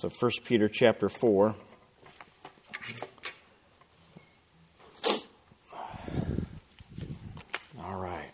So 1 Peter chapter 4. All right.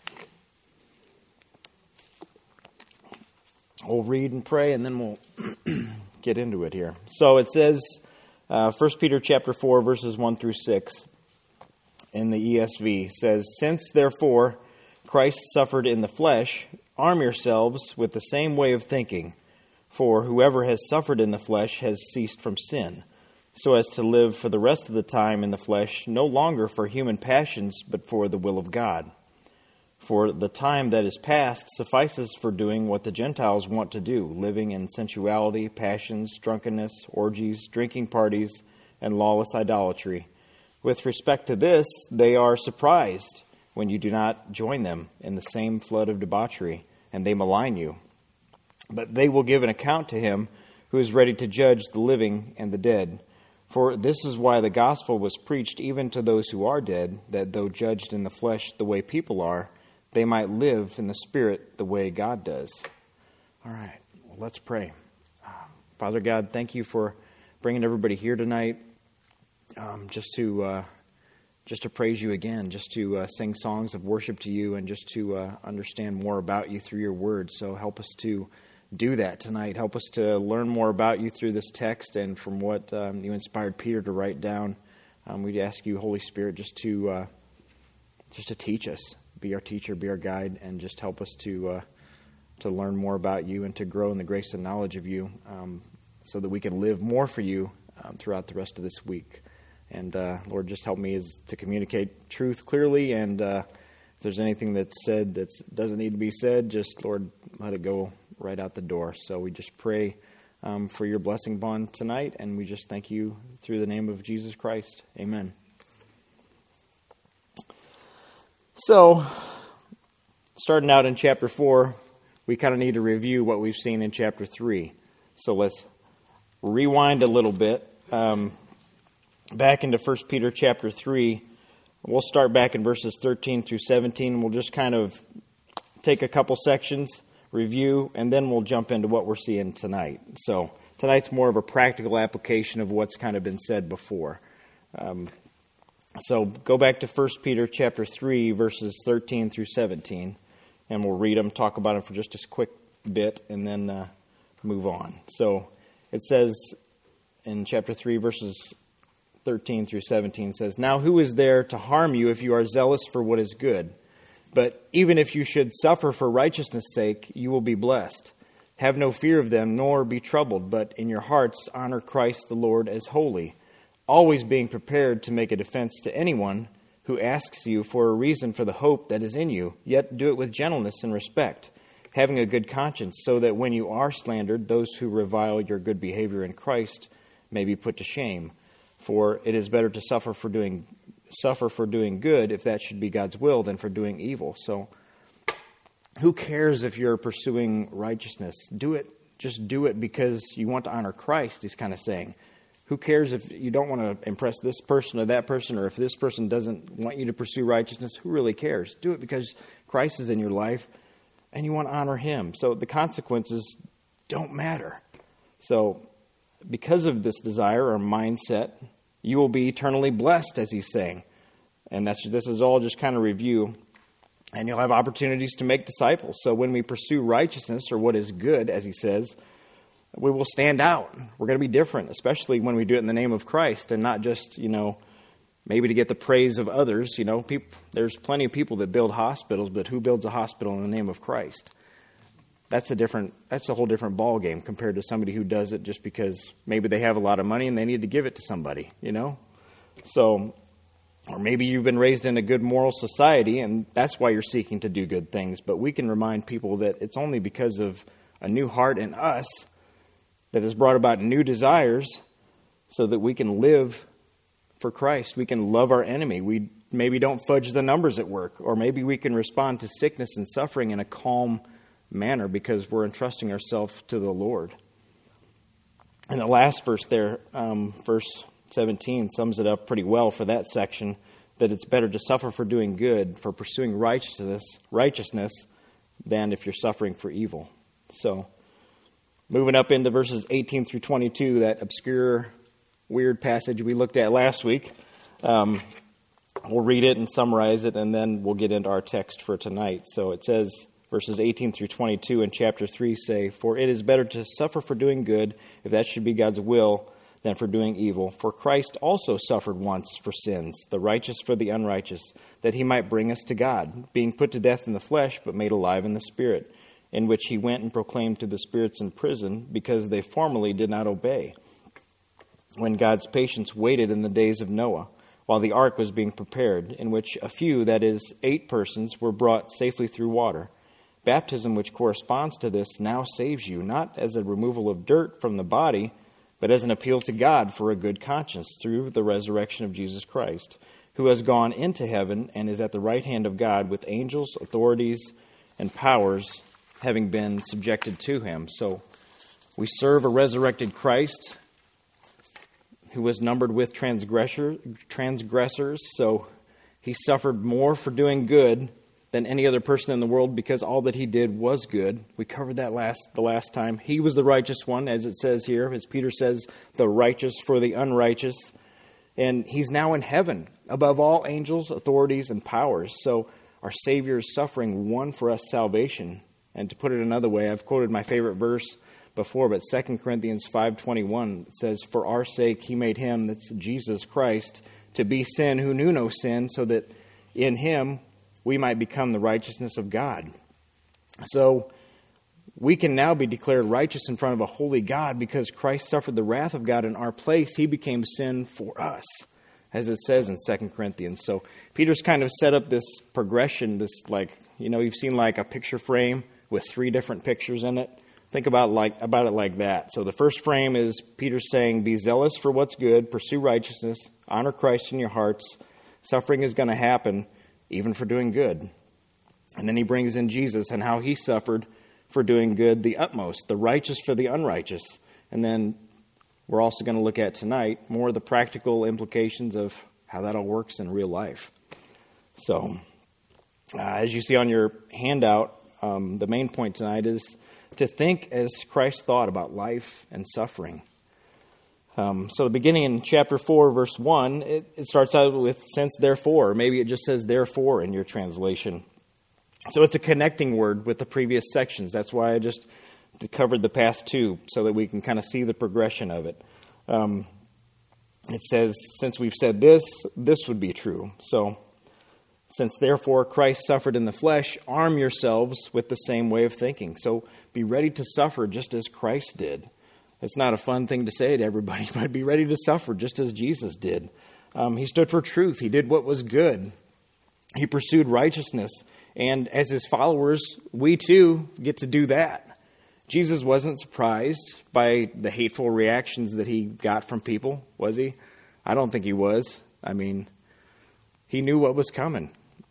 We'll read and pray, and then we'll get into it here. So it says, 1 Peter chapter 4, verses 1 through 6 in the ESV says, "Since therefore Christ suffered in the flesh, arm yourselves with the same way of thinking. For whoever has suffered in the flesh has ceased from sin, so as to live for the rest of the time in the flesh, no longer for human passions, but for the will of God. For the time that is past suffices for doing what the Gentiles want to do, living in sensuality, passions, drunkenness, orgies, drinking parties, and lawless idolatry. With respect to this, they are surprised when you do not join them in the same flood of debauchery, and they malign you. But they will give an account to him who is ready to judge the living and the dead. For this is why the gospel was preached even to those who are dead, that though judged in the flesh the way people are, they might live in the spirit the way God does." All right, well, let's pray. Father God, thank you for bringing everybody here tonight, just to praise you again, just to sing songs of worship to you, and just to understand more about you through your word. So help us to do that tonight. Help us to learn more about you through this text and from what you inspired Peter to write down. We ask you, Holy Spirit, just to teach us, be our teacher, be our guide, and just help us to learn more about you and to grow in the grace and knowledge of you, so that we can live more for you throughout the rest of this week. And Lord, just help me to communicate truth clearly, and if there's anything that's said that doesn't need to be said, just, Lord, let it go right out the door. So we just pray for your blessing upon tonight, and we just thank you through the name of Jesus Christ. Amen. So, starting out in chapter 4, we kind of need to review what we've seen in chapter 3. So let's rewind a little bit. Back into 1 Peter chapter 3, we'll start back in verses 13 through 17. We'll just kind of take a couple sections, review, and then we'll jump into what we're seeing tonight. So tonight's more of a practical application of what's kind of been said before. So go back to 1 Peter chapter 3, verses 13 through 17, and we'll read them, talk about them for just a quick bit, and then move on. So it says in chapter 3, verses 13 through 17 says, "Now who is there to harm you if you are zealous for what is good? But even if you should suffer for righteousness' sake, you will be blessed. Have no fear of them, nor be troubled, but in your hearts honor Christ the Lord as holy, always being prepared to make a defense to anyone who asks you for a reason for the hope that is in you, yet do it with gentleness and respect, having a good conscience, so that when you are slandered, those who revile your good behavior in Christ may be put to shame. For it is better to suffer for doing good, if that should be God's will, than for doing evil." So who cares if you're pursuing righteousness? Do it. Just do it because you want to honor Christ, he's kind of saying. Who cares if you don't want to impress this person or that person, or if this person doesn't want you to pursue righteousness? Who really cares? Do it because Christ is in your life and you want to honor him. So the consequences don't matter. So because of this desire or mindset, you will be eternally blessed, as he's saying. And this is all just kind of review. And you'll have opportunities to make disciples. So when we pursue righteousness, or what is good, as he says, we will stand out. We're going to be different, especially when we do it in the name of Christ and not just, maybe to get the praise of others. There's plenty of people that build hospitals, but who builds a hospital in the name of Christ? That's a whole different ball game compared to somebody who does it just because maybe they have a lot of money and they need to give it to somebody, So, or maybe you've been raised in a good moral society and that's why you're seeking to do good things. But we can remind people that it's only because of a new heart in us that has brought about new desires so that we can live for Christ. We can love our enemy. We maybe don't fudge the numbers at work, or maybe we can respond to sickness and suffering in a calm manner because we're entrusting ourselves to the Lord. And the last verse there, verse 17, sums it up pretty well for that section, that it's better to suffer for doing good, for pursuing righteousness, than if you're suffering for evil. So Moving up into verses 18 through 22, that obscure, weird passage we looked at last week. We'll read it and summarize it, and then we'll get into our text for tonight. So it says, verses 18 through 22 in chapter 3 say, "For it is better to suffer for doing good, if that should be God's will, than for doing evil. For Christ also suffered once for sins, the righteous for the unrighteous, that he might bring us to God, being put to death in the flesh, but made alive in the Spirit, in which he went and proclaimed to the spirits in prison, because they formerly did not obey, when God's patience waited in the days of Noah, while the ark was being prepared, in which a few, that is, 8 persons, were brought safely through water. Baptism, which corresponds to this, now saves you, not as a removal of dirt from the body, but as an appeal to God for a good conscience through the resurrection of Jesus Christ, who has gone into heaven and is at the right hand of God with angels, authorities, and powers having been subjected to him." So we serve a resurrected Christ who was numbered with transgressors. So he suffered more for doing good than any other person in the world, because all that he did was good. We covered that the last time. He was the righteous one, as it says here, as Peter says, the righteous for the unrighteous. And he's now in heaven, above all angels, authorities, and powers. So our Savior's suffering won for us salvation. And to put it another way, I've quoted my favorite verse before, but 2 Corinthians 5:21 says, "For our sake he made him," that's Jesus Christ, "to be sin who knew no sin, so that in him we might become the righteousness of God." So we can now be declared righteous in front of a holy God because Christ suffered the wrath of God in our place. He became sin for us, as it says in 2 Corinthians. So Peter's kind of set up this progression, this you've seen like a picture frame with 3 different pictures in it. Think about it like that. So the first frame is Peter saying, be zealous for what's good, pursue righteousness, honor Christ in your hearts. Suffering is going to happen, even for doing good. And then he brings in Jesus and how he suffered for doing good, the utmost, the righteous for the unrighteous. And then we're also going to look at tonight more of the practical implications of how that all works in real life. So as you see on your handout, the main point tonight is to think as Christ thought about life and suffering. So the beginning in chapter 4, verse 1, it starts out with since therefore. Maybe it just says therefore in your translation. So it's a connecting word with the previous sections. That's why I just covered the past 2, so that we can kind of see the progression of it. It says, since we've said this, this would be true. So since therefore Christ suffered in the flesh, arm yourselves with the same way of thinking. So be ready to suffer just as Christ did. It's not a fun thing to say to everybody, but be ready to suffer just as Jesus did. He stood for truth. He did what was good. He pursued righteousness. And as his followers, we too get to do that. Jesus wasn't surprised by the hateful reactions that he got from people, was he? I don't think he was. I mean, he knew what was coming.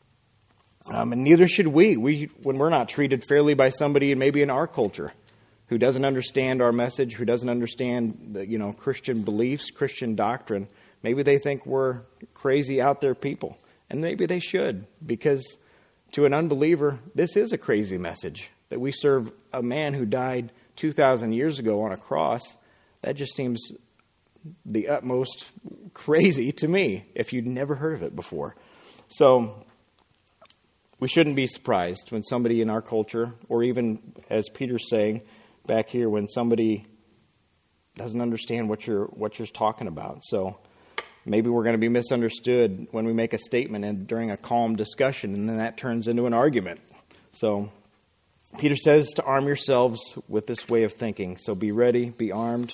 And neither should we when we're not treated fairly by somebody maybe in our culture who doesn't understand our message, who doesn't understand the, Christian beliefs, Christian doctrine. Maybe they think we're crazy out there people. And maybe they should, because to an unbeliever, this is a crazy message, that we serve a man who died 2,000 years ago on a cross. That just seems the utmost crazy to me, if you'd never heard of it before. So we shouldn't be surprised when somebody in our culture, or even, as Peter's saying back here, when somebody doesn't understand what you're talking about. So maybe we're going to be misunderstood when we make a statement and during a calm discussion, and then that turns into an argument. So Peter says to arm yourselves with this way of thinking. So be ready, be armed.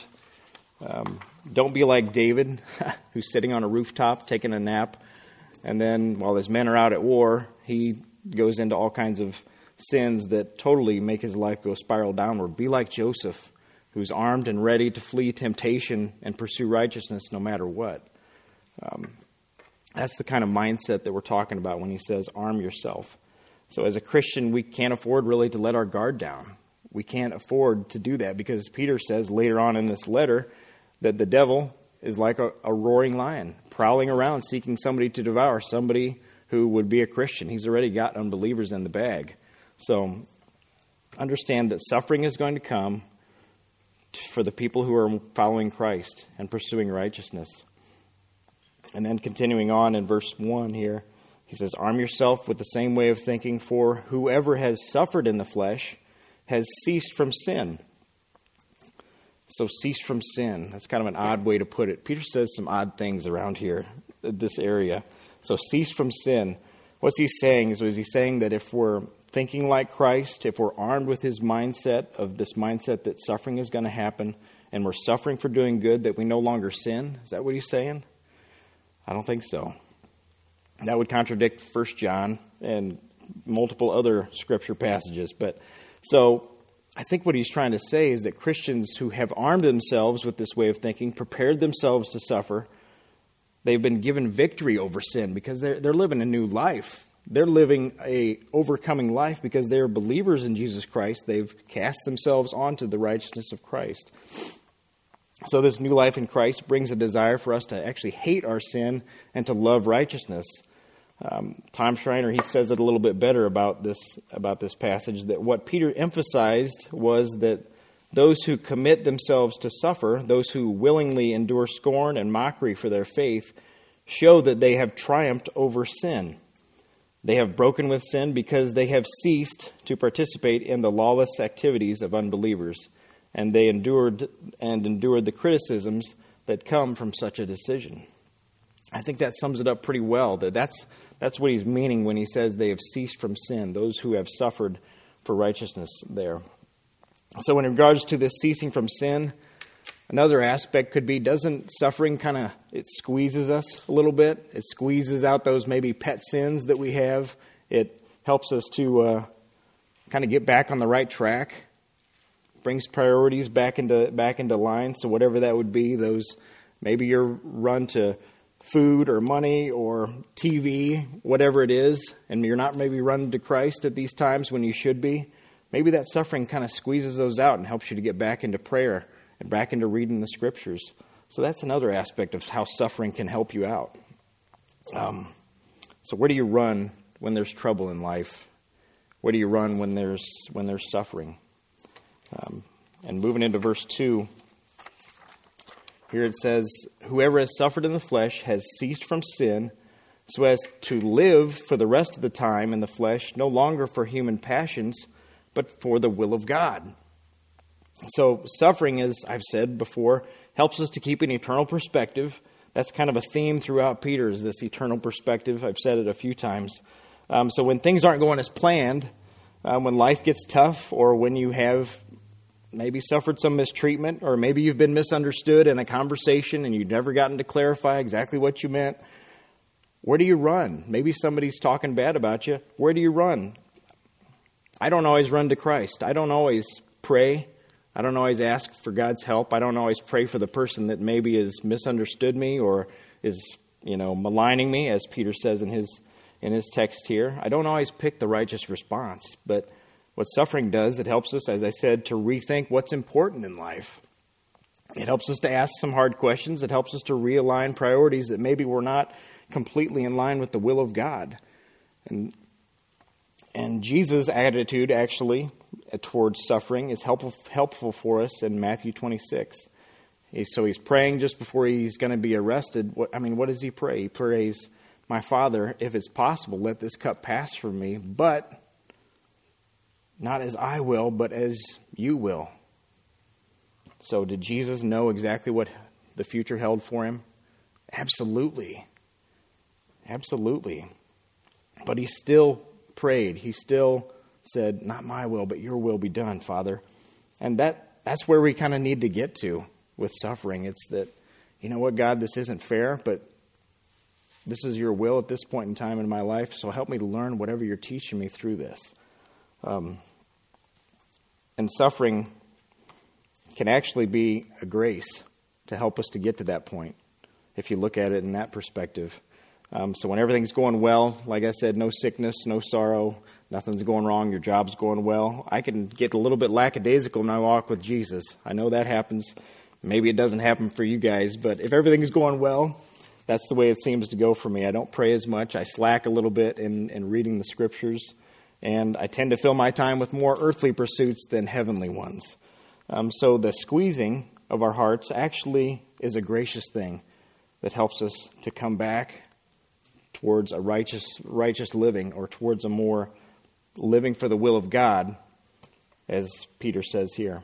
Don't be like David, who's sitting on a rooftop taking a nap, and then while his men are out at war, he goes into all kinds of sins that totally make his life go spiral downward. Be like Joseph, who's armed and ready to flee temptation and pursue righteousness no matter what. That's the kind of mindset that we're talking about when he says arm yourself. So as a Christian, we can't afford really to let our guard down. We can't afford to do that because Peter says later on in this letter that the devil is like a roaring lion, prowling around seeking somebody to devour, somebody who would be a Christian. He's already got unbelievers in the bag. So understand that suffering is going to come. for the people who are following Christ and pursuing righteousness. And then continuing on in verse 1 here, he says, arm yourself with the same way of thinking, for whoever has suffered in the flesh has ceased from sin. So cease from sin. That's kind of an odd way to put it. Peter says some odd things around here, this area. So cease from sin. What's he saying? Is he's saying that if we're thinking like Christ, if we're armed with his mindset, of this mindset that suffering is going to happen, and we're suffering for doing good, that we no longer sin? Is that what he's saying? I don't think so. That would contradict 1 John and multiple other scripture passages. But so I think what he's trying to say is that Christians who have armed themselves with this way of thinking, prepared themselves to suffer, they've been given victory over sin because they're living a new life. They're living a overcoming life because they're believers in Jesus Christ. They've cast themselves onto the righteousness of Christ. So this new life in Christ brings a desire for us to actually hate our sin and to love righteousness. Tom Schreiner, he says it a little bit better about this passage, that what Peter emphasized was that those who commit themselves to suffer, those who willingly endure scorn and mockery for their faith, show that they have triumphed over sin. They have broken with sin because they have ceased to participate in the lawless activities of unbelievers, and they endured the criticisms that come from such a decision. I think that sums it up pretty well. That's what he's meaning when he says they have ceased from sin, those who have suffered for righteousness there. So in regards to this ceasing from sin, another aspect could be, doesn't suffering it squeezes us a little bit? It squeezes out those maybe pet sins that we have. It helps us to kind of get back on the right track, brings priorities back into line. So whatever that would be, those maybe your run to food or money or TV, whatever it is, and you're not maybe running to Christ at these times when you should be, maybe that suffering kind of squeezes those out and helps you to get back into prayer and back into reading the Scriptures. So that's another aspect of how suffering can help you out. So where do you run when there's trouble in life? Where do you run when there's suffering? And moving into verse 2, here it says, whoever has suffered in the flesh has ceased from sin, so as to live for the rest of the time in the flesh, no longer for human passions, but for the will of God. So suffering, as I've said before, helps us to keep an eternal perspective. That's kind of a theme throughout Peter's, this eternal perspective. I've said it a few times. So when things aren't going as planned, when life gets tough, or when you have maybe suffered some mistreatment, or maybe you've been misunderstood in a conversation and you've never gotten to clarify exactly what you meant, where do you run? Maybe somebody's talking bad about you. Where do you run? I don't always run to Christ. I don't always pray. I don't always ask for God's help. I don't always pray for the person that maybe has misunderstood me or is, maligning me, as Peter says in his text here. I don't always pick the righteous response, but what suffering does, it helps us, as I said, to rethink what's important in life. It helps us to ask some hard questions. It helps us to realign priorities that maybe were not completely in line with the will of God. And Jesus' attitude, actually, towards suffering is helpful for us in Matthew 26. So he's praying just before he's going to be arrested. What does he pray? He prays, my Father, if it's possible, let this cup pass from me, but not as I will, but as you will. So did Jesus know exactly what the future held for him? Absolutely. Absolutely. But he still prayed. He still said, not my will, but your will be done, Father. And that's where we kind of need to get to with suffering. It's that, you know what, God, this isn't fair, but this is your will at this point in time in my life, so help me to learn whatever you're teaching me through this. And suffering can actually be a grace to help us to get to that point, if you look at it in that perspective. So when everything's going well, like I said, no sickness, no sorrow, nothing's going wrong, your job's going well, I can get a little bit lackadaisical in my walk with Jesus. I know that happens. Maybe it doesn't happen for you guys, but if everything's going well, that's the way it seems to go for me. I don't pray as much. I slack a little bit in reading the Scriptures, and I tend to fill my time with more earthly pursuits than heavenly ones. So the squeezing of our hearts actually is a gracious thing that helps us to come back towards a righteous living, or towards a more living for the will of God, as Peter says here.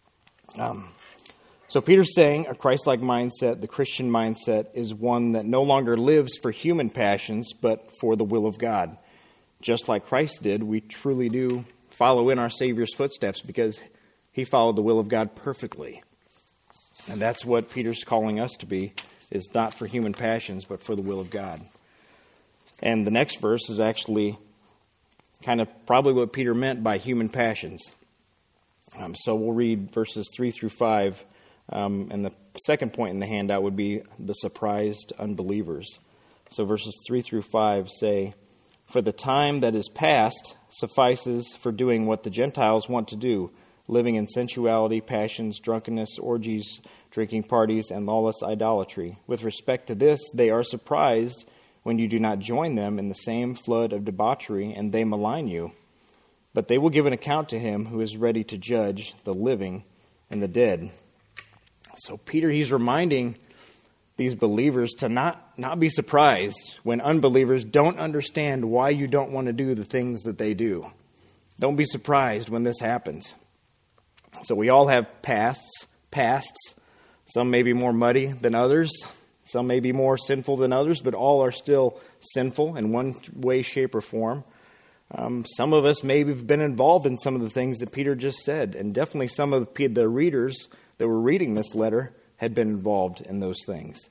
So Peter's saying a Christ-like mindset, the Christian mindset, is one that no longer lives for human passions, but for the will of God. Just like Christ did, we truly do follow in our Savior's footsteps because he followed the will of God perfectly. And that's what Peter's calling us to be, is not for human passions, but for the will of God. And the next verse is actually kind of probably what Peter meant by human passions. So we'll read verses 3 through 5. And the second point in the handout would be the surprised unbelievers. So verses 3 through 5 say, "For the time that is past suffices for doing what the Gentiles want to do, living in sensuality, passions, drunkenness, orgies, drinking parties, and lawless idolatry. With respect to this, they are surprised when you do not join them in the same flood of debauchery, and they malign you. But they will give an account to him who is ready to judge the living and the dead." So Peter, he's reminding these believers to not be surprised when unbelievers don't understand why you don't want to do the things that they do. Don't be surprised when this happens. So we all have pasts. Some may be more muddy than others. Some may be more sinful than others, but all are still sinful in one way, shape, or form. Some of us may have been involved in some of the things that Peter just said, and definitely some of the readers that were reading this letter had been involved in those things.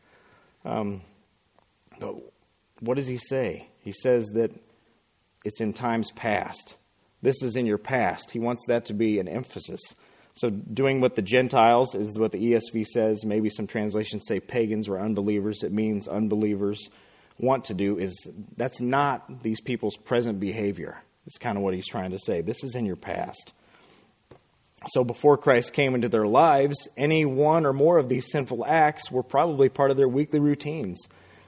But what does he say? He says that it's in times past. This is in your past. He wants that to be an emphasis. So doing what the Gentiles is what the ESV says. Maybe some translations say pagans or unbelievers. It means unbelievers want to do. That's not these people's present behavior. It's kind of what he's trying to say. This is in your past. So before Christ came into their lives, any one or more of these sinful acts were probably part of their weekly routines.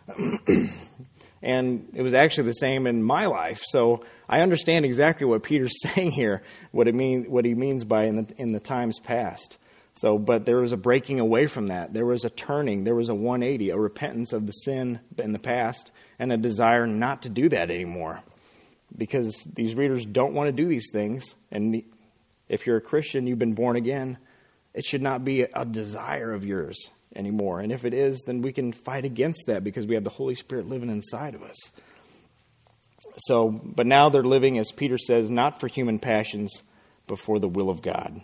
And it was actually the same in my life. So I understand exactly what Peter's saying here, what he means by in the times past. So, but there was a breaking away from that. There was a turning. There was a 180, a repentance of the sin in the past, and a desire not to do that anymore. Because these readers don't want to do these things. And if you're a Christian, you've been born again, it should not be a desire of yours anymore. And if it is, then we can fight against that because we have the Holy Spirit living inside of us. So, but now they're living, as Peter says, not for human passions, but for the will of God.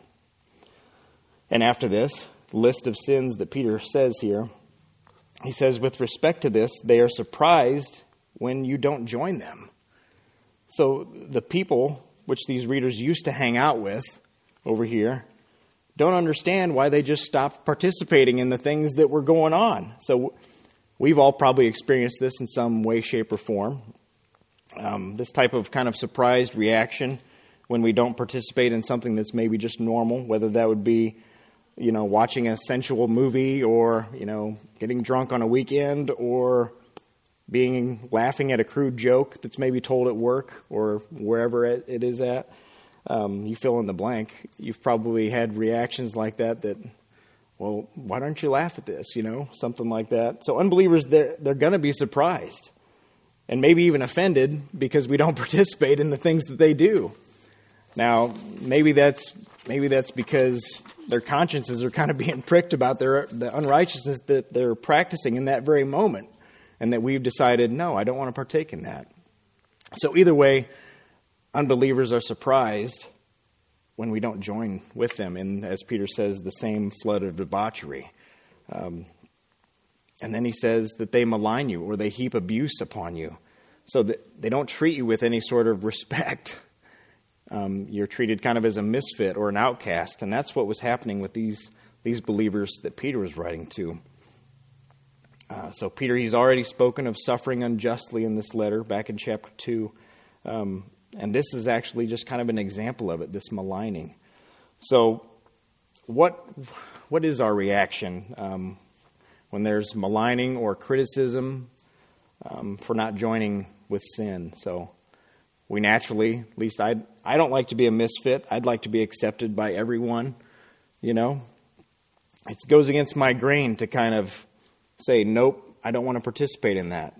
And after this list of sins that Peter says here, he says, with respect to this, they are surprised when you don't join them. So the people which these readers used to hang out with over here don't understand why they just stopped participating in the things that were going on. So we've all probably experienced this in some way, shape, or form. This type of kind of surprised reaction when we don't participate in something that's maybe just normal, whether that would be, watching a sensual movie or, getting drunk on a weekend or laughing at a crude joke that's maybe told at work or wherever it is at. You fill in the blank. You've probably had reactions like that, well, why don't you laugh at this? Something like that. So unbelievers, they're going to be surprised and maybe even offended because we don't participate in the things that they do. Now, maybe that's because their consciences are kind of being pricked about the unrighteousness that they're practicing in that very moment, and that we've decided, no, I don't want to partake in that. So either way, unbelievers are surprised when we don't join with them in, as Peter says, the same flood of debauchery. And then he says that they malign you or they heap abuse upon you. So that they don't treat you with any sort of respect. You're treated kind of as a misfit or an outcast. And that's what was happening with these believers that Peter was writing to. So Peter, he's already spoken of suffering unjustly in this letter back in chapter 2. And this is actually just kind of an example of it, this maligning. So what is our reaction when there's maligning or criticism for not joining with sin? So we naturally, at least I don't like to be a misfit. I'd like to be accepted by everyone. It goes against my grain to kind of say, nope, I don't want to participate in that.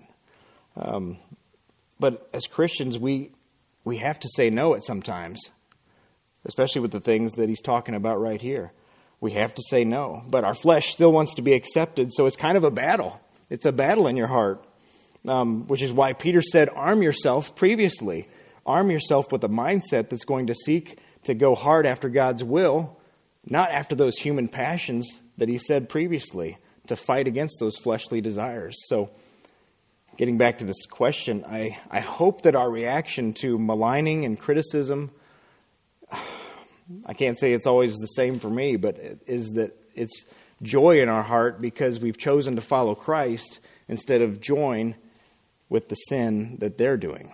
But as Christians, we have to say no at sometimes, especially with the things that he's talking about right here. We have to say no, but our flesh still wants to be accepted, so it's kind of a battle. It's a battle in your heart, which is why Peter said, arm yourself previously. Arm yourself with a mindset that's going to seek to go hard after God's will, not after those human passions that he said previously, to fight against those fleshly desires. So, getting back to this question, I hope that our reaction to maligning and criticism, I can't say it's always the same for me, but it is that it's joy in our heart because we've chosen to follow Christ instead of join with the sin that they're doing.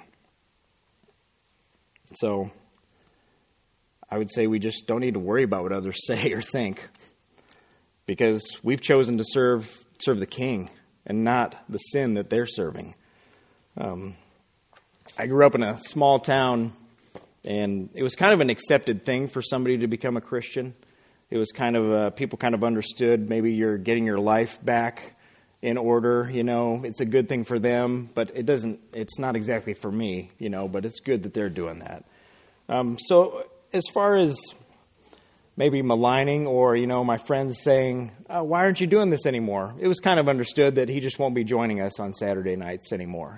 So, I would say we just don't need to worry about what others say or think, because we've chosen to serve the King and not the sin that they're serving. I grew up in a small town, and it was kind of an accepted thing for somebody to become a Christian. It was kind of, people kind of understood maybe you're getting your life back in order, it's a good thing for them, but it's not exactly for me, but it's good that they're doing that. So as far as maybe maligning or, my friends saying, why aren't you doing this anymore? It was kind of understood that he just won't be joining us on Saturday nights anymore,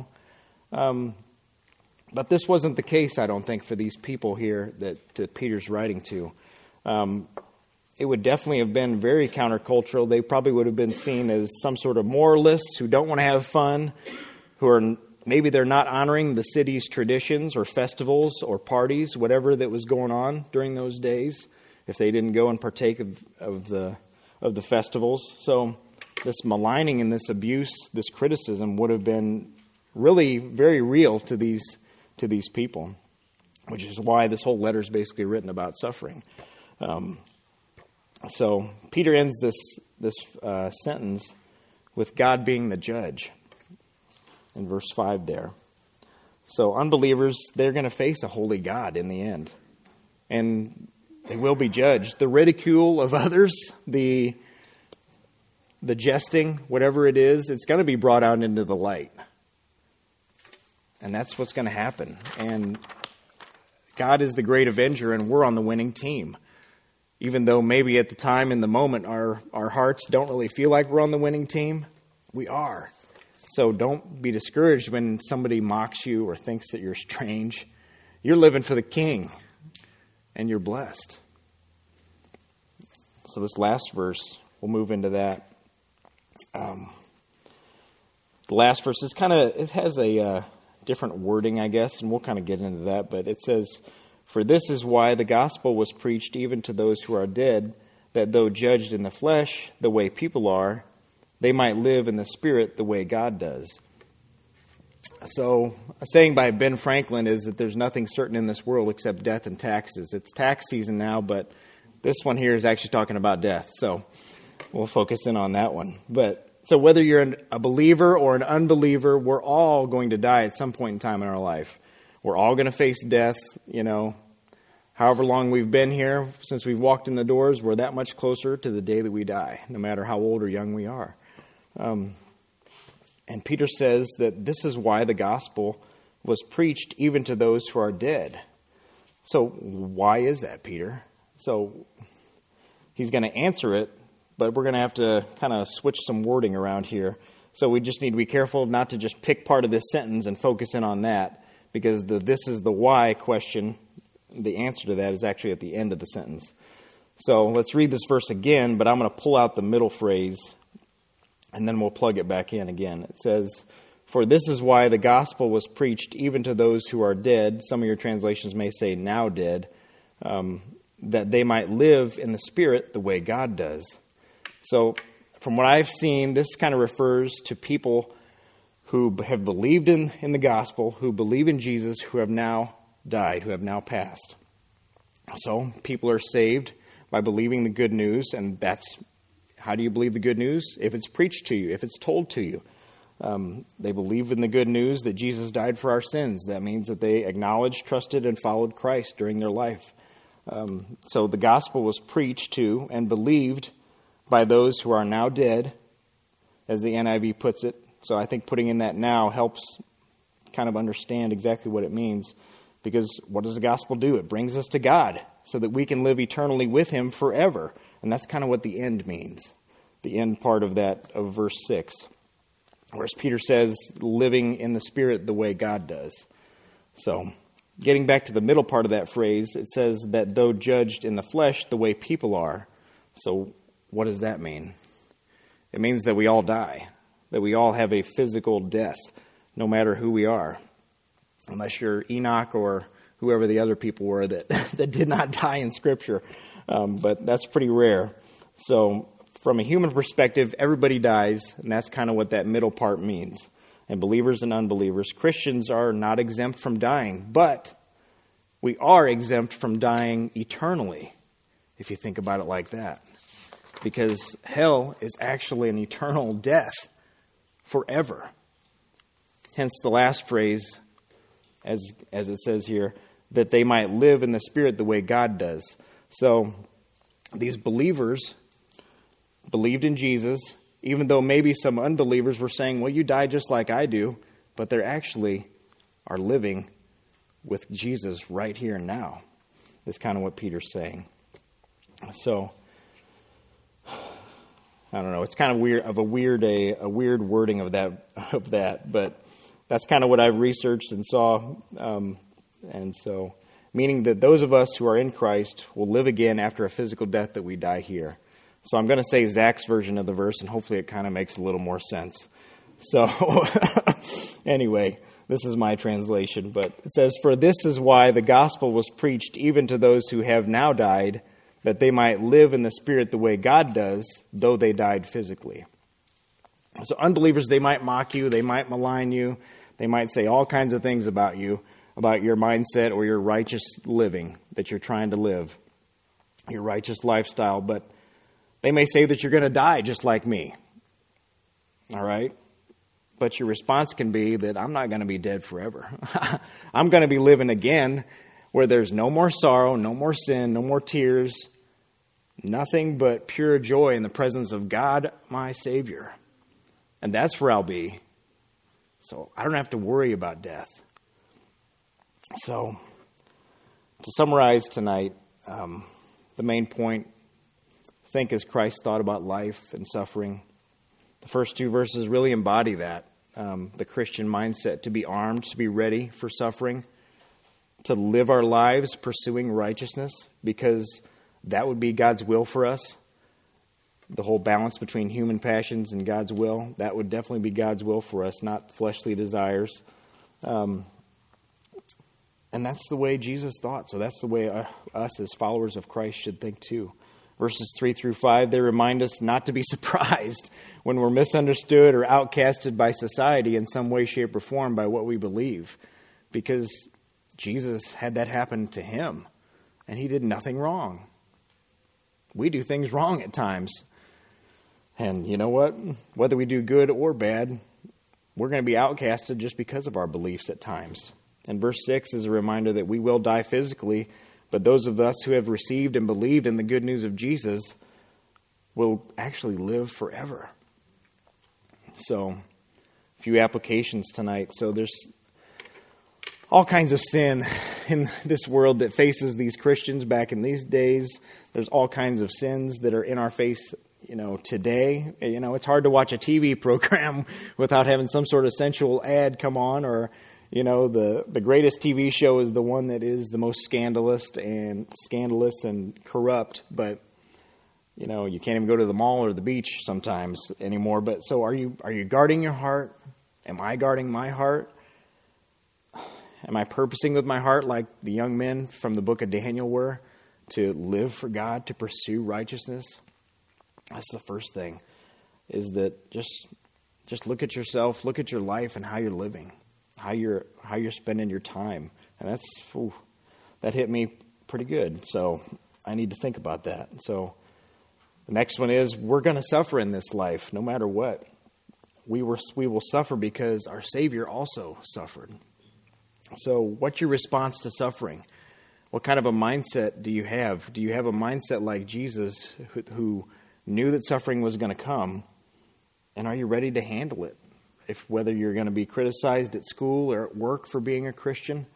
But this wasn't the case, I don't think, for these people here that Peter's writing to. It would definitely have been very countercultural. They probably would have been seen as some sort of moralists who don't want to have fun, who are maybe they're not honoring the city's traditions or festivals or parties, whatever that was going on during those days, if they didn't go and partake of the festivals. So this maligning and this abuse, this criticism would have been really very real to these people, which is why this whole letter is basically written about suffering. So Peter ends this sentence with God being the judge in verse 5 there. So unbelievers, they're going to face a holy God in the end, and they will be judged. The ridicule of others, the jesting, whatever it is, it's going to be brought out into the light. And that's what's going to happen. And God is the great avenger, and we're on the winning team. Even though maybe at the time, in the moment, our hearts don't really feel like we're on the winning team, we are. So don't be discouraged when somebody mocks you or thinks that you're strange. You're living for the King, and you're blessed. So this last verse, we'll move into that. The last verse is it has a different wording, I guess, and we'll kind of get into that. But it says, "For this is why the gospel was preached even to those who are dead, that though judged in the flesh the way people are, they might live in the spirit the way God does." So a saying by Ben Franklin is that there's nothing certain in this world except death and taxes. It's tax season now, but this one here is actually talking about death. So we'll focus in on that one. So whether you're a believer or an unbeliever, we're all going to die at some point in time in our life. We're all going to face death, However long we've been here, since we've walked in the doors, we're that much closer to the day that we die, no matter how old or young we are. And Peter says that this is why the gospel was preached even to those who are dead. So why is that, Peter? So he's going to answer it, but we're going to have to kind of switch some wording around here. So we just need to be careful not to just pick part of this sentence and focus in on that, because this is the why question, the answer to that is actually at the end of the sentence. So let's read this verse again, but I'm going to pull out the middle phrase, and then we'll plug it back in again. It says, "For this is why the gospel was preached even to those who are dead," some of your translations may say now dead, "that they might live in the spirit the way God does." So from what I've seen, this kind of refers to people who have believed in the gospel, who believe in Jesus, who have now died, who have now passed. So people are saved by believing the good news, and how do you believe the good news? If it's preached to you, if it's told to you. They believe in the good news that Jesus died for our sins. That means that they acknowledged, trusted, and followed Christ during their life. So the gospel was preached to and believed by those who are now dead, as the NIV puts it. So I think putting in that now helps kind of understand exactly what it means. Because what does the gospel do? It brings us to God so that we can live eternally with Him forever. And that's kind of what the end means. The end part of that, of verse 6. Whereas Peter says, living in the Spirit the way God does. So, getting back to the middle part of that phrase, it says that though judged in the flesh the way people are. So, what does that mean? It means that we all die. That we all have a physical death, no matter who we are. Unless you're Enoch or whoever the other people were that, that did not die in Scripture. But that's pretty rare. So, from a human perspective, everybody dies, and that's kind of what that middle part means. And believers and unbelievers, Christians are not exempt from dying, but we are exempt from dying eternally, if you think about it like that. Because hell is actually an eternal death forever. Hence the last phrase, as it says here, that they might live in the Spirit the way God does. So these believers believed in Jesus, even though maybe some unbelievers were saying, well, you die just like I do, but they actually are living with Jesus right here and now. That's kind of what Peter's saying. So, I don't know, it's kind of a weird wording of that, but that's kind of what I've researched and saw. And so, meaning that those of us who are in Christ will live again after a physical death that we die here. So I'm going to say Zach's version of the verse, and hopefully it kind of makes a little more sense. So, anyway, this is my translation. But it says, "For this is why the gospel was preached even to those who have now died, that they might live in the Spirit the way God does, though they died physically." So unbelievers, they might mock you, they might malign you, they might say all kinds of things about you, about your mindset or your righteous living that you're trying to live, your righteous lifestyle, but they may say that you're going to die just like me. All right? But your response can be that I'm not going to be dead forever. I'm going to be living again where there's no more sorrow, no more sin, no more tears, nothing but pure joy in the presence of God, my Savior. And that's where I'll be. So I don't have to worry about death. So to summarize tonight, the main point, think as Christ thought about life and suffering. The first two verses really embody that, the Christian mindset, to be armed, to be ready for suffering, to live our lives pursuing righteousness, because that would be God's will for us. The whole balance between human passions and God's will, that would definitely be God's will for us, not fleshly desires. And that's the way Jesus thought. So that's the way us as followers of Christ should think too. Verses 3 through 5, they remind us not to be surprised when we're misunderstood or outcasted by society in some way, shape, or form by what we believe. Because Jesus had that happen to him, and he did nothing wrong. We do things wrong at times. And you know what? Whether we do good or bad, we're going to be outcasted just because of our beliefs at times. And verse 6 is a reminder that we will die physically, but those of us who have received and believed in the good news of Jesus will actually live forever. So, a few applications tonight. So there's all kinds of sin in this world that faces these Christians back in these days. There's all kinds of sins that are in our face, today. It's hard to watch a TV program without having some sort of sensual ad come on, or the greatest TV show is the one that is the most scandalous and corrupt, but you can't even go to the mall or the beach sometimes anymore. But so are you guarding your heart? Am I guarding my heart? Am I purposing with my heart like the young men from the book of Daniel were, to live for God, to pursue righteousness? That's the first thing, is that just look at yourself, look at your life and how you're living, how you're spending your time. And that hit me pretty good. So I need to think about that. So the next one is, we're going to suffer in this life no matter what. We will suffer because our Savior also suffered. So what's your response to suffering? What kind of a mindset do you have? Do you have a mindset like Jesus who knew that suffering was going to come? And are you ready to handle it? Whether you're going to be criticized at school or at work for being a Christian,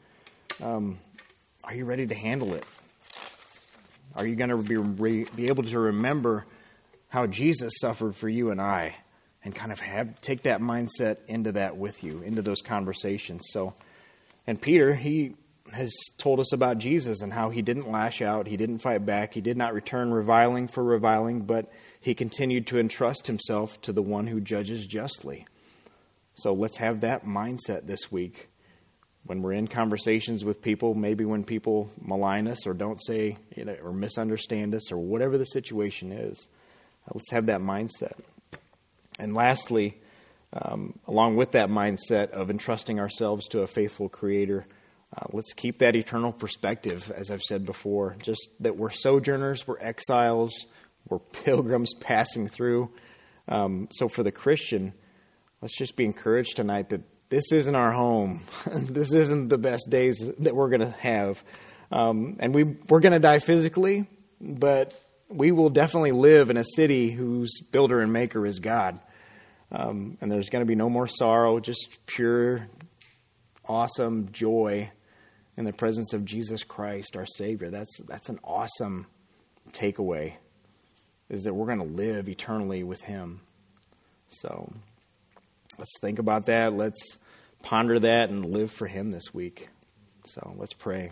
are you ready to handle it? Are you going to be able to remember how Jesus suffered for you and I, and kind of take that mindset into that with you, into those conversations? And Peter, he has told us about Jesus and how he didn't lash out, he didn't fight back, he did not return reviling for reviling, but he continued to entrust himself to the one who judges justly. So let's have that mindset this week when we're in conversations with people, maybe when people malign us or don't say, or misunderstand us or whatever the situation is. Let's have that mindset. And lastly, along with that mindset of entrusting ourselves to a faithful Creator, let's keep that eternal perspective, as I've said before, just that we're sojourners, we're exiles, we're pilgrims passing through. So for the Christian, let's just be encouraged tonight that this isn't our home. This isn't the best days that we're going to have. And we're going to die physically, but we will definitely live in a city whose builder and maker is God. And there's going to be no more sorrow, just pure, awesome joy in the presence of Jesus Christ, our Savior. That's an awesome takeaway, is that we're going to live eternally with Him. So let's think about that. Let's ponder that and live for Him this week. So let's pray.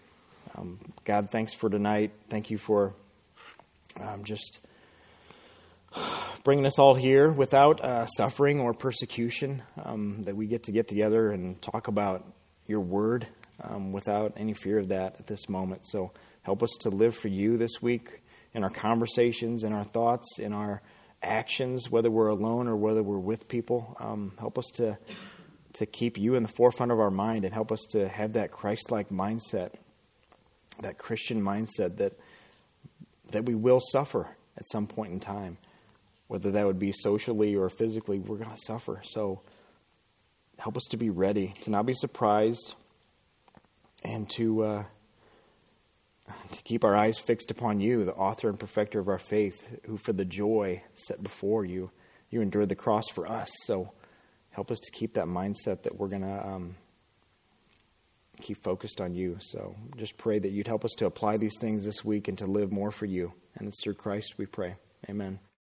God, thanks for tonight. Thank you for just bringing us all here without suffering or persecution, that we get together and talk about your word without any fear of that at this moment. So help us to live for you this week in our conversations, in our thoughts, in our actions, whether we're alone or whether we're with people. Help us to keep you in the forefront of our mind, and help us to have that Christ-like mindset, that Christian mindset that we will suffer at some point in time. Whether that would be socially or physically, we're going to suffer. So help us to be ready, to not be surprised, and to keep our eyes fixed upon you, the author and perfecter of our faith, who for the joy set before you, you endured the cross for us. So help us to keep that mindset that we're going to keep focused on you. So just pray that you'd help us to apply these things this week and to live more for you. And it's through Christ we pray. Amen.